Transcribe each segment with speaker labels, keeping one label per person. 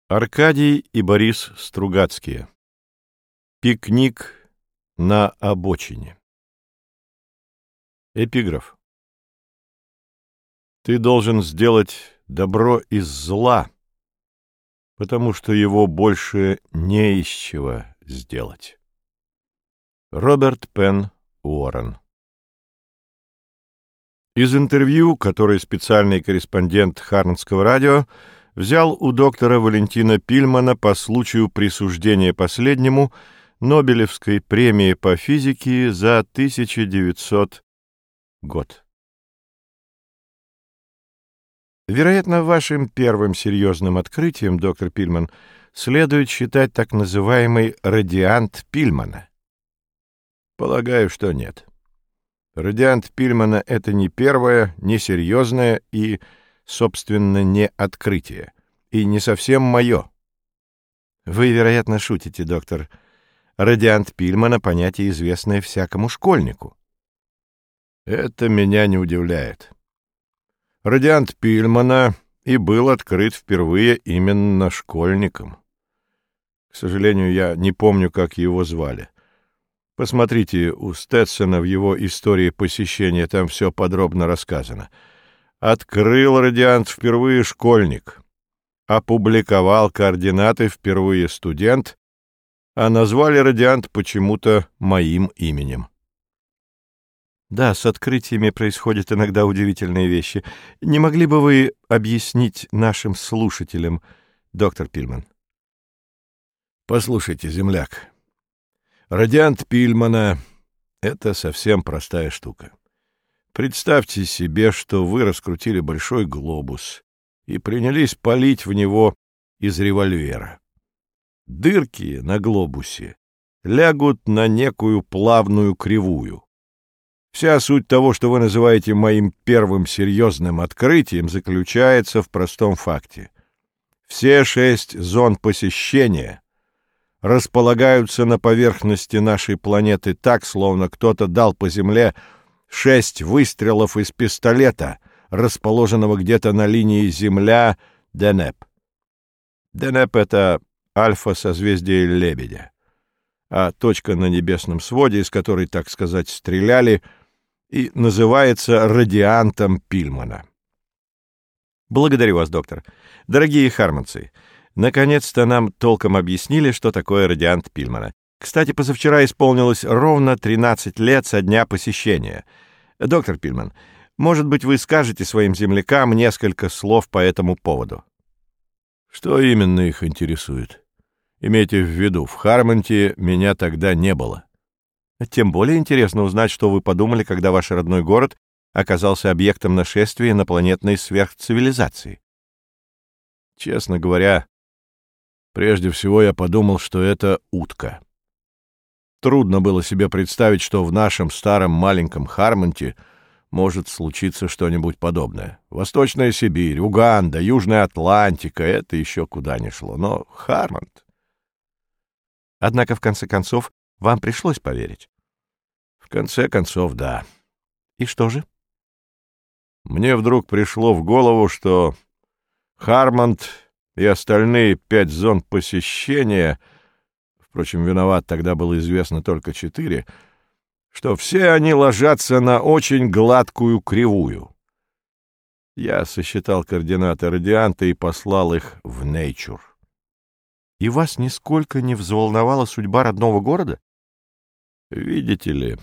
Speaker 1: Аркадий и Борис Стругацкие. Пикник на обочине. Эпиграф. Ты должен сделать добро из зла, потому что его больше не из чего сделать. Роберт Пен Уоррен. Из интервью, которое специальный корреспондент Харнского радио взял у доктора Валентина Пильмана по случаю присуждения последнему Нобелевской премии по физике за 1900 год. Вероятно, вашим первым серьезным открытием, доктор Пильман, следует считать так называемый радиант Пильмана. Полагаю, что нет. Радиант Пильмана — это не первое, не серьезное и, собственно, не открытие, и не совсем мое. Вы, вероятно, шутите, доктор. Радиант Пильмана — понятие, известное всякому школьнику. Это меня не удивляет. Радиант Пильмана и был открыт впервые именно школьником. К сожалению, я не помню, как его звали. Посмотрите у Стетсона в его истории посещения, там все подробно рассказано. Открыл радиант впервые школьник, опубликовал координаты впервые студент, а назвали радиант почему-то моим именем. Да, с открытиями происходят иногда удивительные вещи. Не могли бы вы объяснить нашим слушателям, доктор Пильман? Послушайте, земляк, радиант Пильмана — это совсем простая штука. Представьте себе, что вы раскрутили большой глобус и принялись палить в него из револьвера. Дырки на глобусе лягут на некую плавную кривую. Вся суть того, что вы называете моим первым серьезным открытием, заключается в простом факте. Все 6 зон посещения располагаются на поверхности нашей планеты так, словно кто-то дал по Земле 6 выстрелов из пистолета, расположенного где-то на линии Земля-Денеп. Денеп — это альфа-созвездие Лебедя, а точка на небесном своде, из которой, так сказать, стреляли, и называется радиантом Пильмана. Благодарю вас, доктор. Дорогие харманцы, наконец-то нам толком объяснили, что такое радиант Пильмана. Кстати, позавчера исполнилось ровно 13 лет со дня посещения. Доктор Пильман, может быть, вы скажете своим землякам несколько слов по этому поводу? Что именно их интересует? Имейте в виду, в Хармонте меня тогда не было. Тем более интересно узнать, что вы подумали, когда ваш родной город оказался объектом нашествия инопланетной сверхцивилизации. Честно говоря, прежде всего я подумал, что это утка. Трудно было себе представить, что в нашем старом маленьком Хармонте может случиться что-нибудь подобное. Восточная Сибирь, Уганда, Южная Атлантика — это еще куда ни шло. Но Хармонт... Однако, в конце концов, вам пришлось поверить. В конце концов, да. И что же? Мне вдруг пришло в голову, что Хармонт и остальные 5 зон посещения, впрочем, виноват, тогда было известно только 4, что все они ложатся на очень гладкую кривую. Я сосчитал координаты радианта и послал их в Nature. И вас нисколько не взволновала судьба родного города? Видите ли,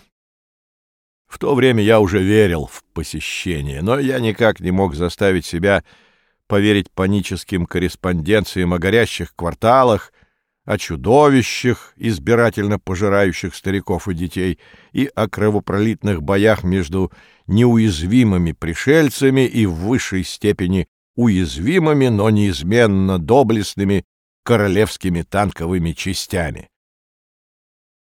Speaker 1: в то время я уже верил в посещение, но я никак не мог заставить себя поверить паническим корреспонденциям о горящих кварталах, о чудовищах, избирательно пожирающих стариков и детей, и о кровопролитных боях между неуязвимыми пришельцами и в высшей степени уязвимыми, но неизменно доблестными королевскими танковыми частями.